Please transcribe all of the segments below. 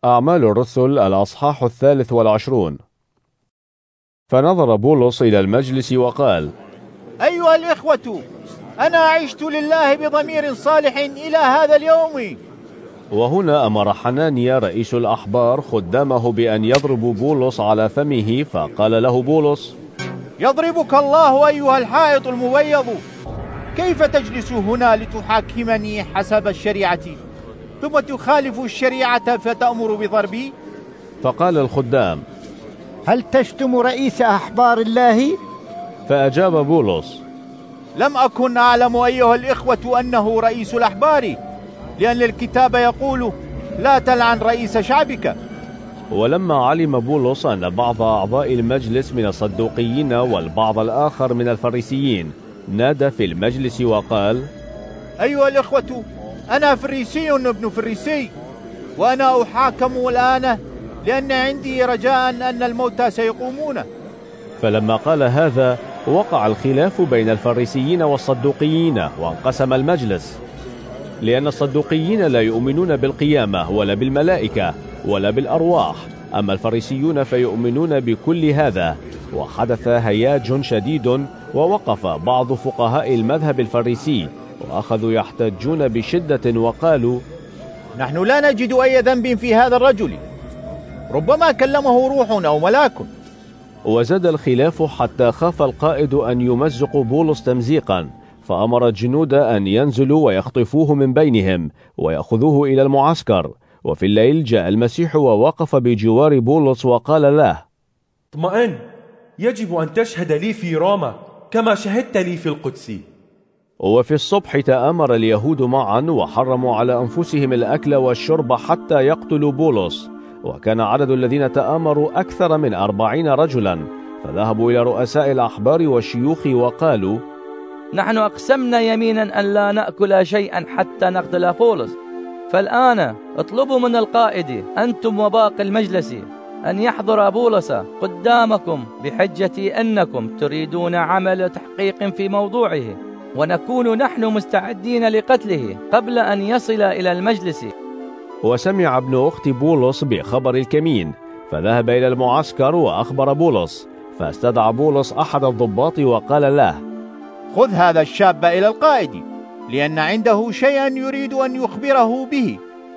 أعمال الرسل الأصحاح 23. فنظر بولس إلى المجلس وقال: أيها الإخوة، أنا عشت لله بضمير صالح إلى هذا اليوم. وهنا أمر حنانيا رئيس الأحبار خدامه بأن يضربوا بولس على فمه، فقال له بولس: يضربك الله أيها الحائط المبيض، كيف تجلس هنا لتحاكمني حسب الشريعة ثم تخالف الشريعة فتأمر بضربي؟ فقال الخدام: هل تشتم رئيس أحبار الله؟ فأجاب بولس: لم أكن أعلم أيها الإخوة أنه رئيس الأحبار، لأن الكتاب يقول: لا تلعن رئيس شعبك. ولما علم بولس أن بعض أعضاء المجلس من الصدوقيين والبعض الآخر من الفريسيين، نادى في المجلس وقال: أيها الإخوة، أنا فريسي ابن فريسي، وأنا أحاكم الآن لأن عندي رجاء أن الموتى سيقومون. فلما قال هذا وقع الخلاف بين الفريسيين والصدوقيين، وانقسم المجلس، لأن الصدوقيين لا يؤمنون بالقيامة ولا بالملائكة ولا بالأرواح، أما الفريسيون فيؤمنون بكل هذا. وحدث هياج شديد، ووقف بعض فقهاء المذهب الفريسي وأخذوا يحتجون بشدة وقالوا: نحن لا نجد أي ذنب في هذا الرجل، ربما كلمه روح أو ملاك. وزاد الخلاف حتى خاف القائد أن يمزق بولس تمزيقا، فأمر الجنود أن ينزلوا ويخطفوه من بينهم ويأخذوه إلى المعسكر. وفي الليل جاء المسيح ووقف بجوار بولس وقال له: اطمئن، يجب أن تشهد لي في روما كما شهدت لي في القدس. وفي الصبح تآمر اليهود معا وحرموا على أنفسهم الأكل والشرب حتى يقتلوا بولس، وكان عدد الذين تآمروا أكثر من 40 رجلا. فذهبوا إلى رؤساء الأحبار والشيوخ وقالوا: نحن أقسمنا يمينا أن لا نأكل شيئا حتى نقتل بولس، فالآن اطلبوا من القائد أنتم وباقي المجلس أن يحضر بولس قدامكم بحجة أنكم تريدون عمل تحقيق في موضوعه، ونكون نحن مستعدين لقتله قبل أن يصل إلى المجلس. وسمع ابن أخت بولس بخبر الكمين، فذهب إلى المعسكر وأخبر بولس. فاستدعى بولس أحد الضباط وقال له: خذ هذا الشاب إلى القائد، لأن عنده شيئا يريد أن يخبره به.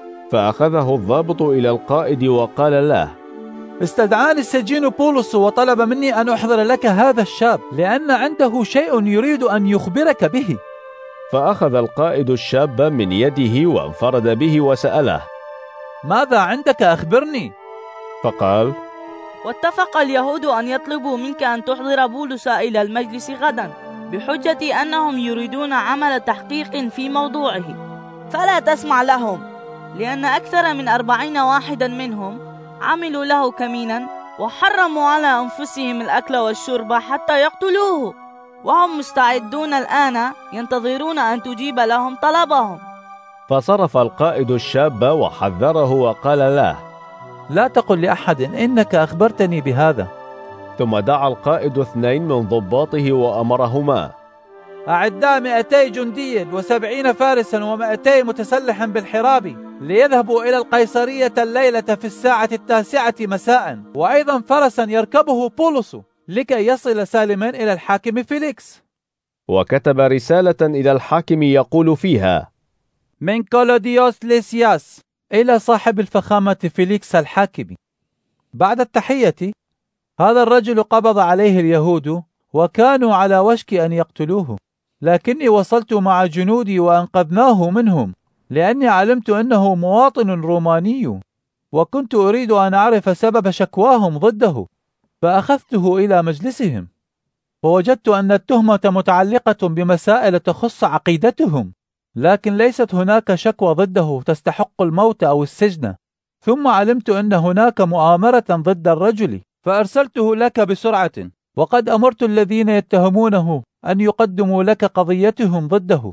فأخذه الضابط إلى القائد وقال له: استدعاني السجين بولس وطلب مني أن أحضر لك هذا الشاب، لأن عنده شيء يريد أن يخبرك به. فأخذ القائد الشاب من يده وانفرد به وسأله: ماذا عندك؟ أخبرني. فقال: واتفق اليهود أن يطلبوا منك أن تحضر بولس إلى المجلس غدا بحجة أنهم يريدون عمل تحقيق في موضوعه، فلا تسمع لهم، لأن أكثر من 40 واحدا منهم عملوا له كمينا وحرموا على أنفسهم الأكل والشرب حتى يقتلوه، وهم مستعدون الآن ينتظرون أن تجيب لهم طلبهم. فصرف القائد الشاب وحذره وقال له: لا تقل لأحد إنك أخبرتني بهذا. ثم دعا القائد 2 من ضباطه وأمرهما: أعدا 200 جندي و70 فارسا و200 متسلح بالحراب ليذهبوا إلى القيصرية الليلة في الساعة 9 مساء، وأيضا فرسا يركبه بولس لكي يصل سالما إلى الحاكم فيليكس. وكتب رسالة إلى الحاكم يقول فيها: من كولوديوس ليسياس إلى صاحب الفخامة فيليكس الحاكم. بعد التحية، هذا الرجل قبض عليه اليهود وكانوا على وشك أن يقتلوه، لكني وصلت مع جنودي وأنقذناه منهم، لأني علمت أنه مواطن روماني، وكنت أريد أن أعرف سبب شكواهم ضده، فأخذته إلى مجلسهم، فوجدت أن التهمة متعلقة بمسائل تخص عقيدتهم، لكن ليست هناك شكوى ضده تستحق الموت أو السجن. ثم علمت أن هناك مؤامرة ضد الرجل، فأرسلته لك بسرعة، وقد أمرت الذين يتهمونه أن يقدموا لك قضيتهم ضده.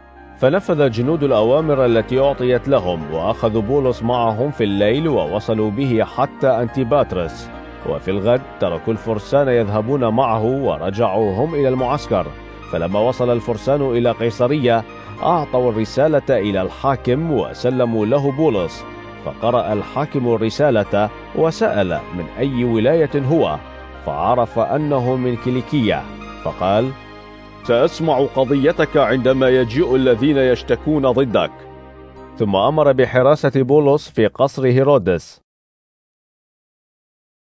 فنفذ جنود الأوامر التي أعطيت لهم، وأخذوا بولس معهم في الليل ووصلوا به حتى أنتيباترس. وفي الغد تركوا الفرسان يذهبون معه ورجعوا هم إلى المعسكر. فلما وصل الفرسان إلى قيصرية أعطوا الرسالة إلى الحاكم وسلموا له بولس، فقرأ الحاكم الرسالة وسأل من أي ولاية هو، فعرف أنه من كيليكية، فقال: سأسمع قضيتك عندما يجيء الذين يشتكون ضدك. ثم أمر بحراسة بولس في قصر هيرودس.